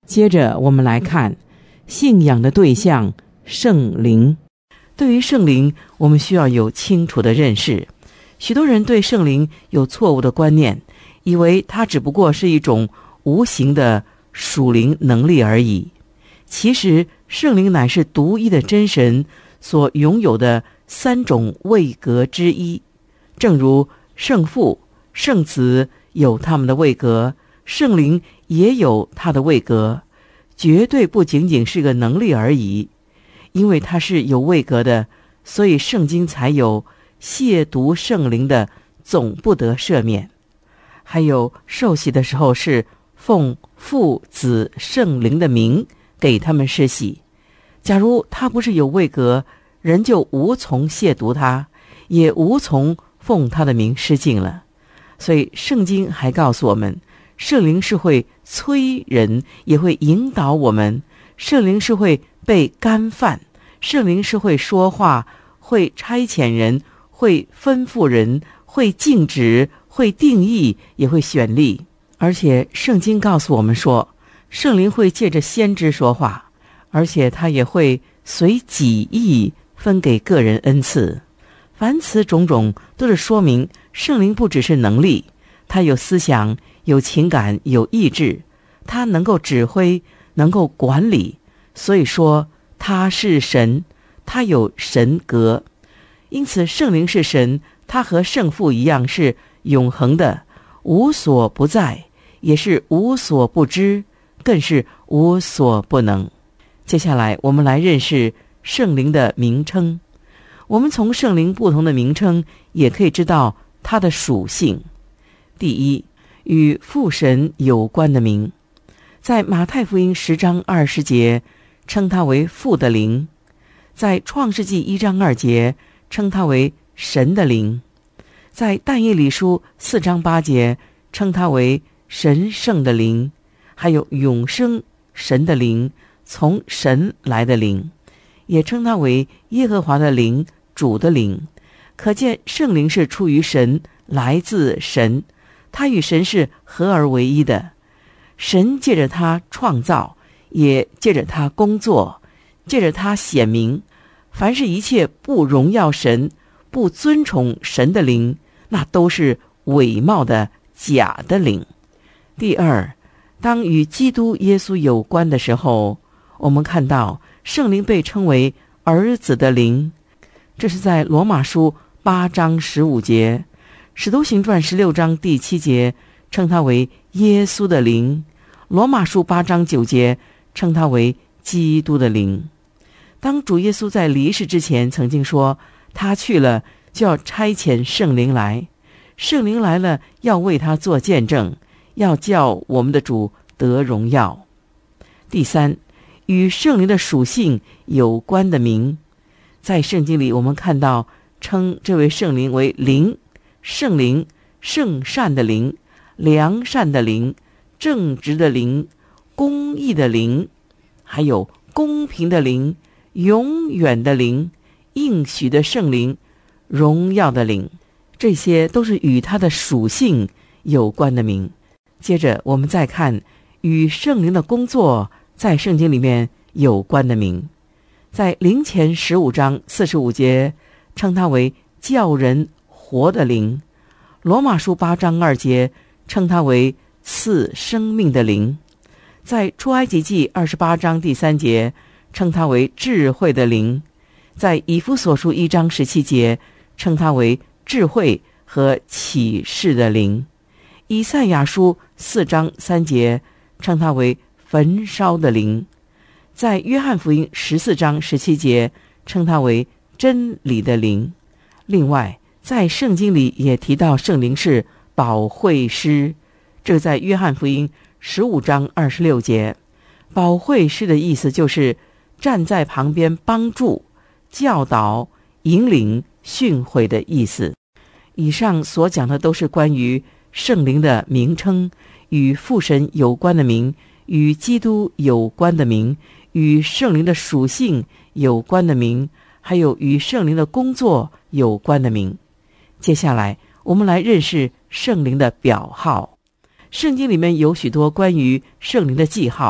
接着我们来看信仰的对象圣灵。对于圣灵，我们需要有清楚的认识。许多人对圣灵有错误的观念，以为它只不过是一种无形的属灵能力而已。其实圣灵乃是独一的真神所拥有的三种位格之一，正如圣父、圣子有他们的位格，圣灵也有他的位格，绝对不仅仅是个能力而已。因为它是有位格的，所以圣经才有亵渎圣灵的总不得赦免。还有受洗的时候是奉父子圣灵的名给他们施洗。假如他不是有位格，人就无从亵渎他，也无从奉他的名施浸了。所以圣经还告诉我们，圣灵是会催人，也会引导我们。圣灵是会被干犯，圣灵是会说话，会差遣人，会吩咐人，会禁止，会定义，也会选立。而且圣经告诉我们说，圣灵会借着先知说话，而且他也会随己意分给个人恩赐。凡此种种都是说明圣灵不只是能力，他有思想，有情感，有意志，他能够指挥，能够管理。所以说他是神，他有神格。因此圣灵是神，他和圣父一样是永恒的，无所不在，也是无所不知，更是无所不能。接下来我们来认识圣灵的名称。我们从圣灵不同的名称也可以知道它的属性。第一，与父神有关的名，在马太福音10章20节称它为父的灵，在创世纪1章2节称它为神的灵，在但以理书4章8节称它为神圣的灵，还有永生神的灵，从神来的灵，也称它为耶和华的灵，主的灵。可见圣灵是出于神，来自神，它与神是合而为一的。神借着它创造，也借着它工作，借着它显明。凡是一切不荣耀神、不尊崇神的灵，那都是伪冒的假的灵。第二，当与基督耶稣有关的时候，我们看到圣灵被称为儿子的灵，这是在罗马书8章15节，使徒行传16章第7节称他为耶稣的灵，罗马书8章9节称他为基督的灵。当主耶稣在离世之前曾经说，他去了就要差遣圣灵来，圣灵来了要为他做见证，要叫我们的主得荣耀。第三，与圣灵的属性有关的名，在圣经里我们看到称这位圣灵为灵，圣灵，圣善的灵，良善的灵，正直的灵，公义的灵，还有公平的灵，永远的灵，应许的圣灵，荣耀的灵，这些都是与它的属性有关的名。接着我们再看与圣灵的工作在圣经里面有关的名，在灵前15章45节称它为叫人活的灵，罗马书8章2节称它为赐生命的灵，在出埃及记28章第3节称它为智慧的灵，在以弗所书1章17节称它为智慧和启示的灵，以赛亚书4章3节称它为焚烧的灵，在约翰福音14章17节称它为真理的灵。另外在圣经里也提到圣灵是保惠师，这个在约翰福音15章26节。保惠师的意思就是站在旁边帮助、教导、引领、训诲的意思。以上所讲的都是关于圣灵的名称，与父神有关的名，与基督有关的名，与圣灵的属性有关的名，还有与圣灵的工作有关的名。接下来我们来认识圣灵的表号。圣经里面有许多关于圣灵的记号，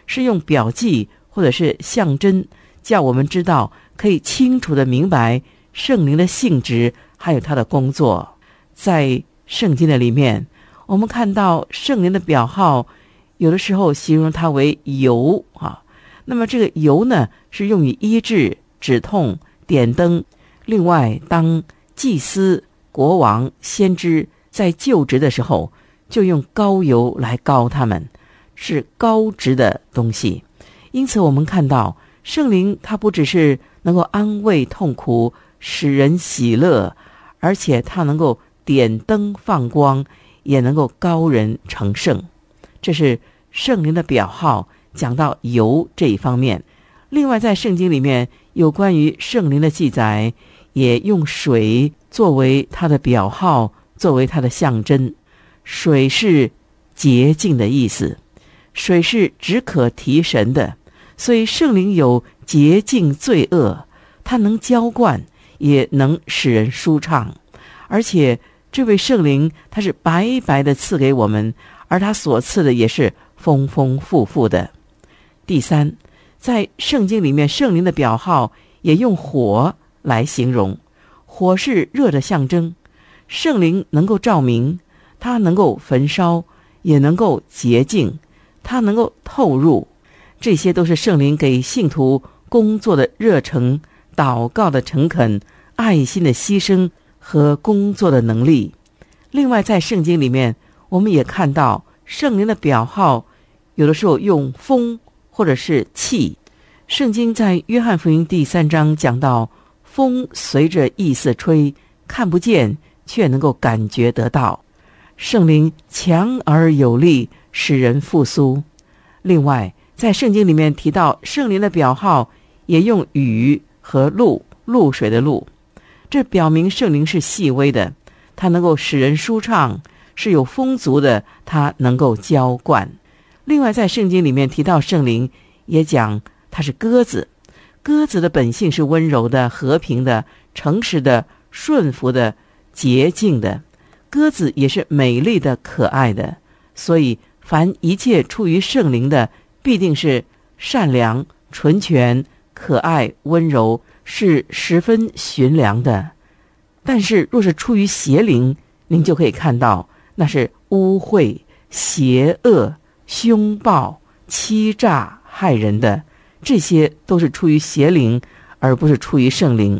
是用表记或者是象征，叫我们知道可以清楚地明白圣灵的性质还有他的工作。在圣经的里面，我们看到圣灵的表号有的时候形容它为油那么这个油呢，是用于医治、止痛、点灯。另外，当祭司、国王、先知在就职的时候，就用膏油来膏他们，是膏职的东西。因此我们看到圣灵它不只是能够安慰痛苦，使人喜乐，而且它能够点灯放光，也能够膏人成圣。这是圣灵的表号，讲到油这一方面。另外在圣经里面有关于圣灵的记载，也用水作为它的表号，作为它的象征。水是洁净的意思，水是只可提神的，所以圣灵有洁净罪恶，它能浇灌，也能使人舒畅。而且这位圣灵他是白白的赐给我们，而他所赐的也是丰丰富富的。第三，在圣经里面圣灵的表号也用火来形容，火是热的象征，圣灵能够照明，它能够焚烧，也能够洁净，它能够透入，这些都是圣灵给信徒工作的热诚、祷告的诚恳、爱心的牺牲和工作的能力。另外在圣经里面我们也看到圣灵的表号有的时候用风或者是气。圣经在约翰福音第3章讲到，风随着意思吹，看不见却能够感觉得到。圣灵强而有力，使人复苏。另外在圣经里面提到圣灵的表号也用雨和露水的露，这表明圣灵是细微的，它能够使人舒畅，是有丰足的，它能够浇灌。另外在圣经里面提到圣灵，也讲它是鸽子，鸽子的本性是温柔的、和平的、诚实的、顺服的、洁净的。鸽子也是美丽的、可爱的。所以凡一切出于圣灵的，必定是善良、纯全、可爱、温柔，是十分驯良的。但是若是出于邪灵，您就可以看到那是污秽、邪恶、凶暴、欺诈、害人的，这些都是出于邪灵，而不是出于圣灵。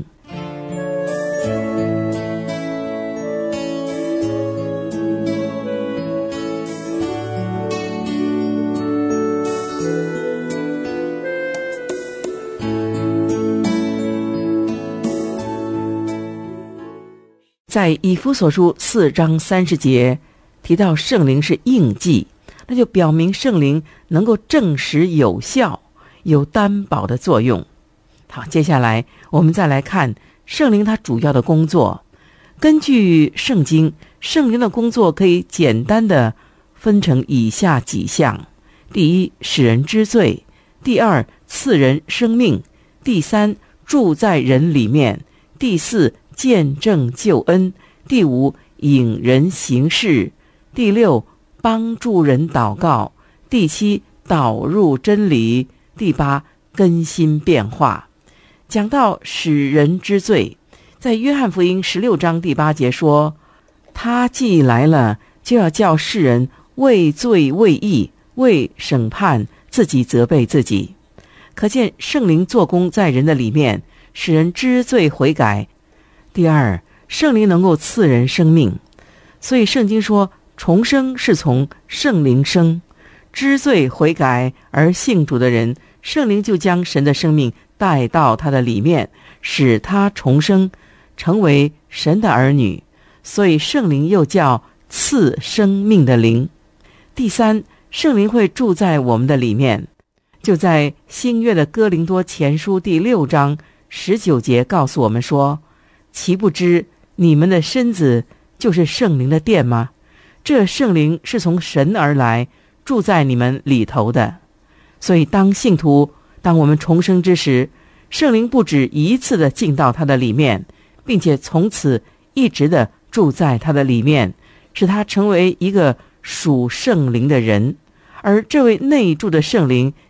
在以弗所书4章30节提到圣灵是印记，那就表明圣灵能够证实有效，有担保的作用。好，接下来我们再来看圣灵它主要的工作。根据圣经，圣灵的工作可以简单的分成以下几项：第一，使人知罪；第二，赐人生命；第三，住在人里面；第四，见证救恩；第五，引人行事；第六，帮助人祷告；第七，导入真理；第八，更新变化。讲到使人知罪，在约翰福音16章第8节说，他既来了，就要叫世人为罪为义为审判自己责备自己。可见圣灵做工在人的里面，使人知罪悔改。第二，圣灵能够赐人生命，所以圣经说重生是从圣灵生。知罪悔改而信主的人，圣灵就将神的生命带到他的里面，使他重生，成为神的儿女。所以圣灵又叫赐生命的灵。第三，圣灵会住在我们的里面，就在新约的哥林多前书第6章19节告诉我们说，岂不知你们的身子就是圣灵的殿吗？这圣灵是从神而来，住在你们里头的。所以当信徒，当我们重生之时，圣灵不止一次的进到他的里面，并且从此一直的住在他的里面，使他成为一个属圣灵的人。而这位内住的圣灵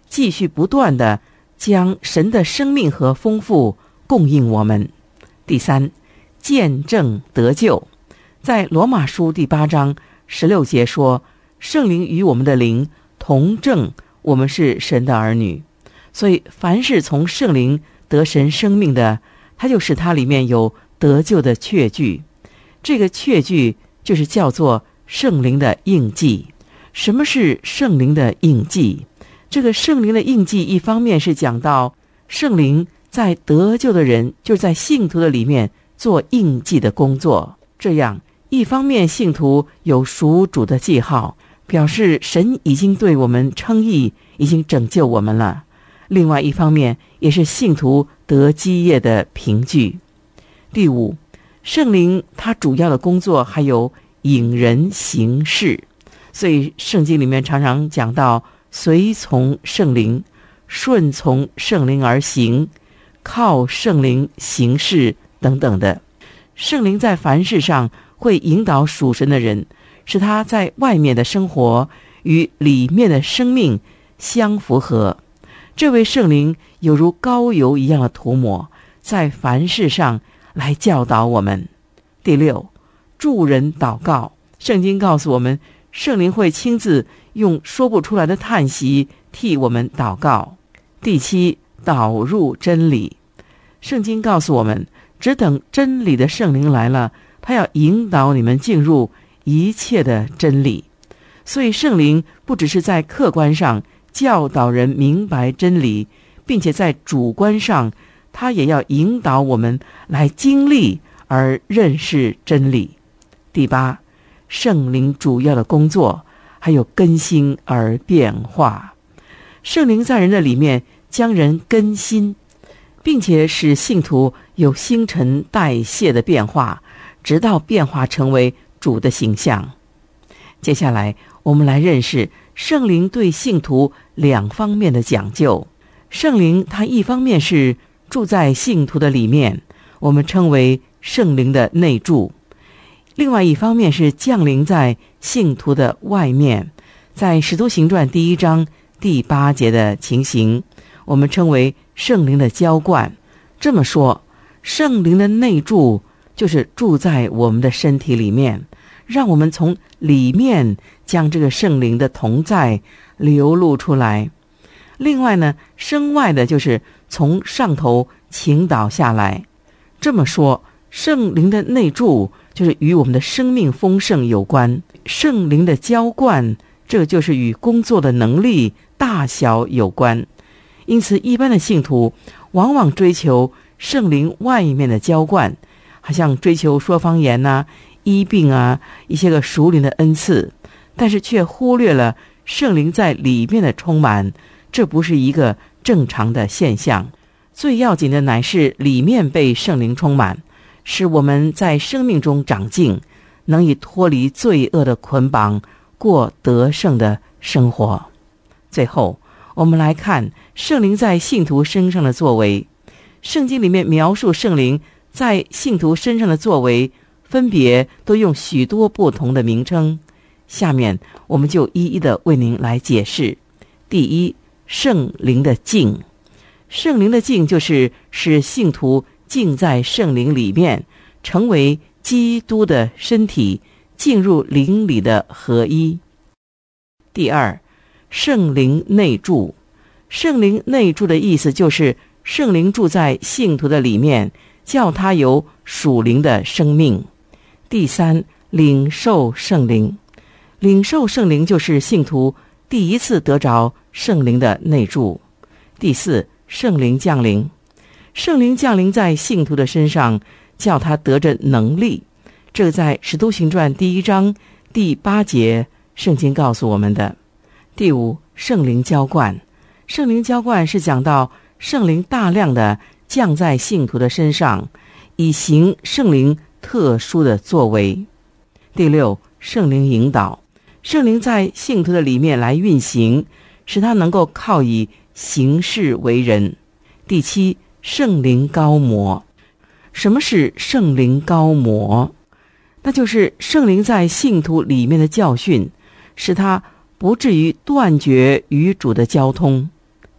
继续不断地将神的生命和丰富供应我们。第三，见证得救。在罗马书第8章16节说，圣灵与我们的灵同证我们是神的儿女。所以凡是从圣灵得神生命的，他就使他里面有得救的确据。这个确据就是叫做圣灵的印记。什么是圣灵的印记？这个圣灵的印记一方面是讲到圣灵在得救的人，就是在信徒的里面做印记的工作，这样一方面信徒有属主的记号，表示神已经对我们称义，已经拯救我们了。另外一方面也是信徒得基业的凭据。第五，圣灵他主要的工作还有引人行事，所以圣经里面常常讲到随从圣灵，顺从圣灵而行，靠圣灵行事等等的。圣灵在凡事上会引导属神的人，使他在外面的生活与里面的生命相符合。这位圣灵有如膏油一样的涂抹，在凡事上来教导我们。第六，助人祷告。圣经告诉我们，圣灵会亲自用说不出来的叹息替我们祷告。第七，导入真理。圣经告诉我们，只等真理的圣灵来了，他要引导你们进入一切的真理。所以圣灵不只是在客观上教导人明白真理，并且在主观上他也要引导我们来经历而认识真理。第八，圣灵主要的工作还有更新而变化。圣灵在人的里面将人更新，并且使信徒有新陈代谢的变化，直到变化成为主的形象。接下来我们来认识圣灵对信徒两方面的讲究。圣灵它一方面是住在信徒的里面，我们称为圣灵的内住；另外一方面是降临在信徒的外面，在使徒行传第1章第8节的情形，我们称为圣灵的浇灌。这么说，圣灵的内住就是住在我们的身体里面，让我们从里面将这个圣灵的同在流露出来。另外呢，身外的就是从上头倾倒下来。这么说，圣灵的内住就是与我们的生命丰盛有关，圣灵的浇灌这就是与工作的能力大小有关。因此一般的信徒往往追求圣灵外面的浇灌，好像追求说方言啊、医病啊，一些个属灵的恩赐，但是却忽略了圣灵在里面的充满，这不是一个正常的现象。最要紧的乃是里面被圣灵充满，使我们在生命中长进，能以脱离罪恶的捆绑，过得胜的生活。最后我们来看圣灵在信徒身上的作为。圣经里面描述圣灵在信徒身上的作为，分别都用许多不同的名称，下面我们就一一的为您来解释。第一，圣灵的浸。圣灵的浸就是使信徒浸在圣灵里面，成为基督的身体，进入灵里的合一。第二，圣灵内住。圣灵内住的意思就是圣灵住在信徒的里面，叫他有属灵的生命。第三，领受圣灵。领受圣灵就是信徒第一次得着圣灵的内住。第四，圣灵降临。圣灵降临在信徒的身上，叫他得着能力。这在使徒行传第1章第8节圣经告诉我们的。第五，圣灵浇灌。圣灵浇灌是讲到圣灵大量的降在信徒的身上，以行圣灵特殊的作为。第六，圣灵引导。圣灵在信徒的里面来运行，使他能够靠以行事为人。第七，圣灵膏抹。什么是圣灵膏抹？那就是圣灵在信徒里面的教训，使他不至于断绝与主的交通。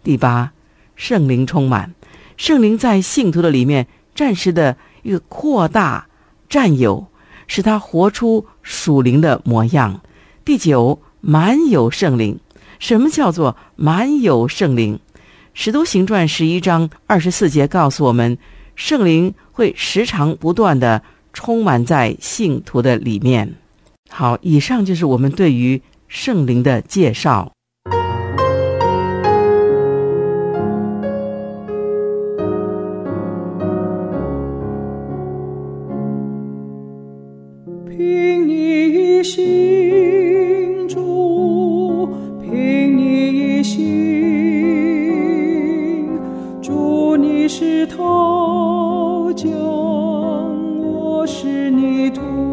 第八，圣灵充满。圣灵在信徒的里面暂时的一个扩大占有，使他活出属灵的模样。第九，满有圣灵。什么叫做满有圣灵？使徒行传11章24节告诉我们，圣灵会时常不断的充满在信徒的里面。好，以上就是我们对于圣灵的介绍。 凭你心主，凭你心，主你是头将，我是泥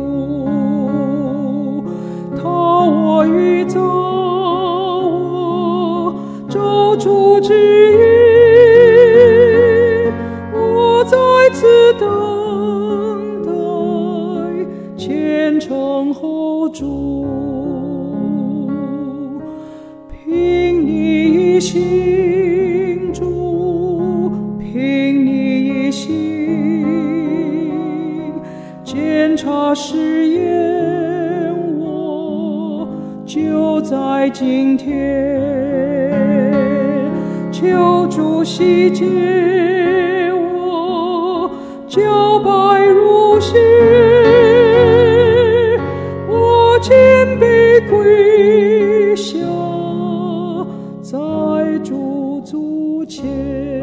土，讨我与造我，周主之意，我在此等待，虔诚候主。凭你心主，凭你心，检查试验我，就在今天，求主洗洁我，皎白如雪，我谦卑跪下，在主足前。